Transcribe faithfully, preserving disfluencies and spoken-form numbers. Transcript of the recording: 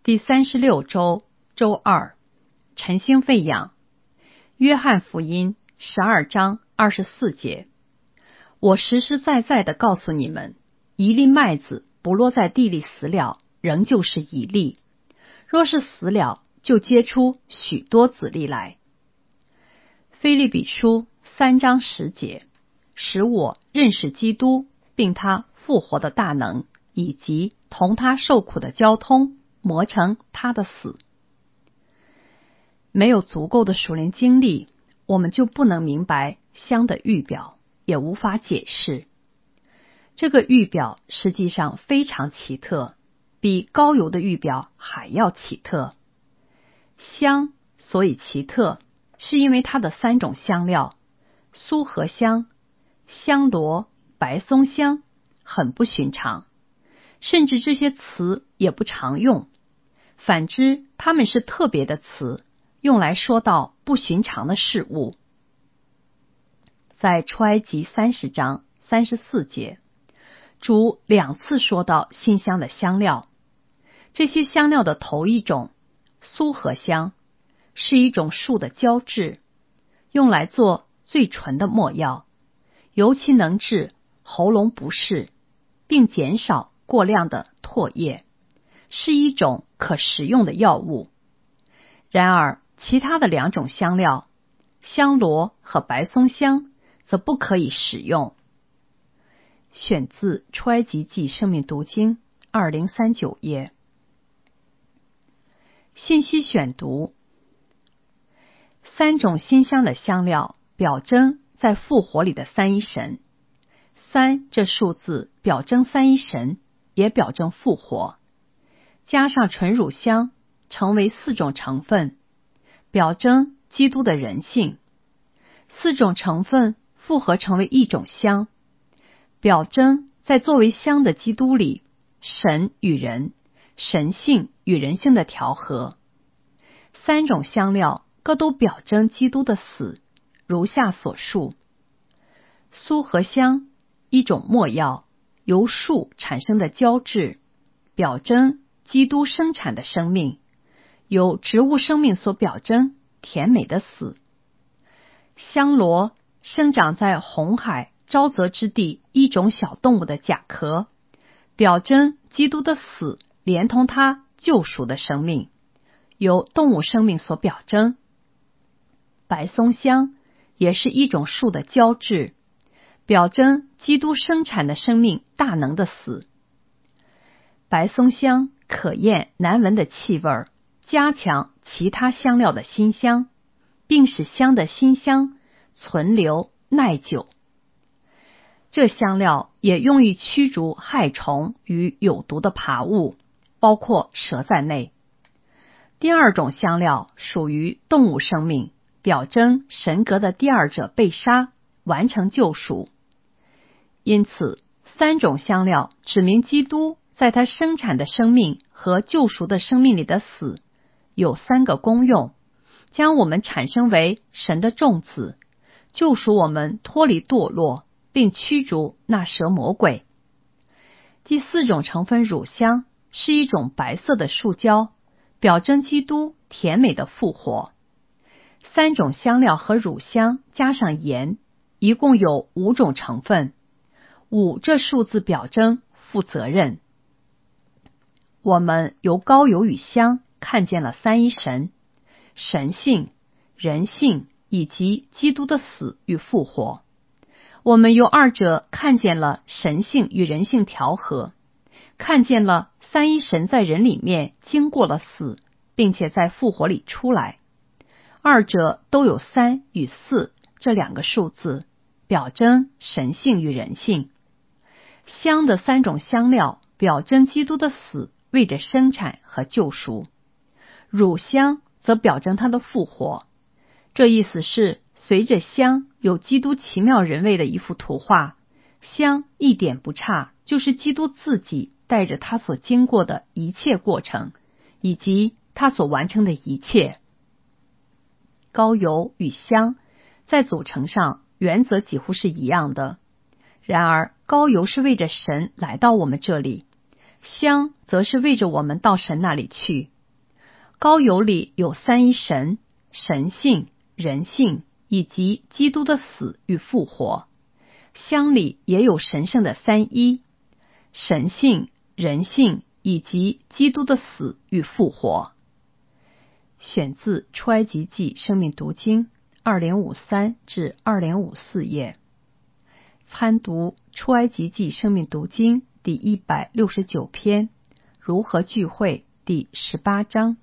第三十六周周二，晨星喂养。约翰福音十二章二十四节，我实实在在地告诉你们，一粒麦子不落在地里死了，仍旧是一粒；若是死了，就结出许多子粒来。腓立比书三章十节，使我认识基督，并他复活的大能，以及同他受苦的交通，磨成他的死。没有足够的属灵经历，我们就不能明白香的预表，也无法解释。这个预表实际上非常奇特，比膏油的预表还要奇特。香所以奇特，是因为它的三种香料苏合香、香罗、白松香很不寻常，甚至这些词也不常用。反之，它们是特别的词，用来说到不寻常的事物。在出埃及三十章三十四节，主两次说到馨香的香料。这些香料的头一种苏合香，是一种树的胶质，用来做最纯的没药，尤其能治喉咙不适，并减少过量的唾液，是一种可食用的药物。然而其他的两种香料香罗和白松香则不可以使用。选自出埃及记生命读经二零三九页。信息选读：三种馨香的香料表征在复活里的三一神。三这数字表征三一神，也表征复活。加上纯乳香，成为四种成分，表征基督的人性。四种成分复合成为一种香，表征在作为香的基督里，神与人、神性与人性的调和。三种香料各都表征基督的死，如下所述。苏合香，一种没药，由树产生的胶质，表征基督生产的生命，由植物生命所表征，甜美的死。香罗，生长在红海沼泽之地一种小动物的甲壳，表征基督的死连同他救赎的生命，由动物生命所表征。白松香也是一种树的胶质，表征基督生产的生命大能的死。白松香可厌难闻的气味，加强其他香料的馨香，并使香的馨香存留耐久。这香料也用于驱逐害虫与有毒的爬物，包括蛇在内。第二种香料属于动物生命，表征神格的第二者被杀，完成救赎。因此，三种香料指明基督在他生产的生命和救赎的生命里的死，有三个功用，将我们产生为神的众子，救赎我们脱离堕落，并驱逐那蛇魔鬼。第四种成分乳香，是一种白色的树胶，表征基督甜美的复活。三种香料和乳香加上盐，一共有五种成分。五这数字表征负责任。我们由膏油与香看见了三一神、神性、人性以及基督的死与复活。我们由二者看见了神性与人性调和，看见了三一神在人里面经过了死，并且在复活里出来。二者都有三与四这两个数字，表征神性与人性。香的三种香料表征基督的死为着生产和救赎，乳香则表征他的复活。这意思是，随着香有基督奇妙人位的一幅图画，香一点不差，就是基督自己带着他所经过的一切过程，以及他所完成的一切。膏油与香在组成上原则几乎是一样的，然而膏油是为着神来到我们这里，香则是为着我们到神那里去。 膏油里有三一神、神性、人性以及基督的死与复活，香里也有神圣的三一、神性、人性以及基督的死与复活。选自出埃及记生命读经二零五三至二零五四页。参读出埃及记生命读经第一百六十九篇，如何聚会第十八章。